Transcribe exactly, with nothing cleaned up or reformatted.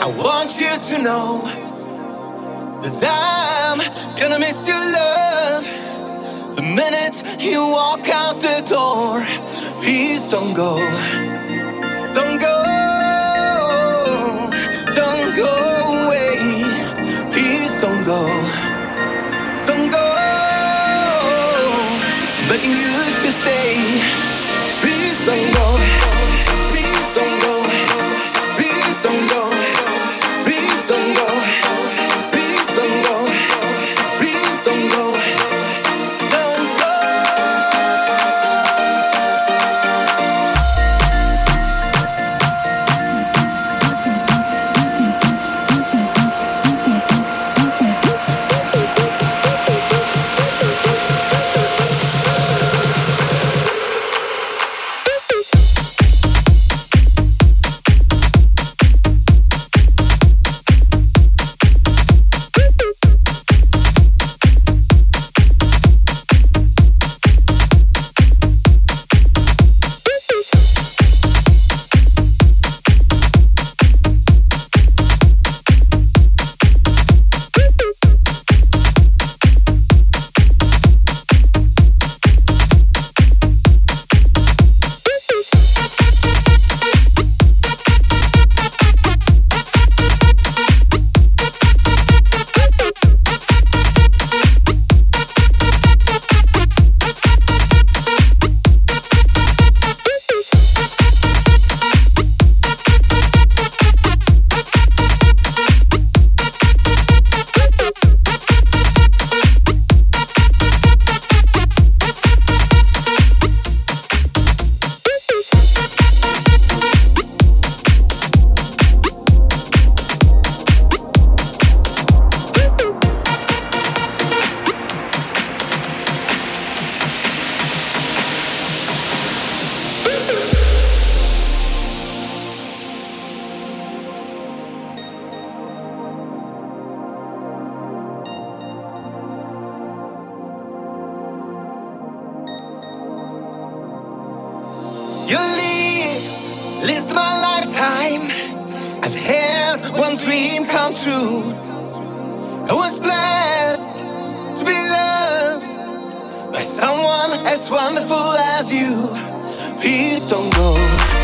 want you to know that I'm gonna miss your love the minute you walk out the door. Please don't go, don't go, don't go away. Please don't go, don't go, I'm begging you to stay. Please don't go, please don't go, please don't go, please don't go, please don't go, please don't go, don't go. You leave, list my lifetime. I've had one dream come true. I was blessed to be loved by someone as wonderful as you. Please don't go.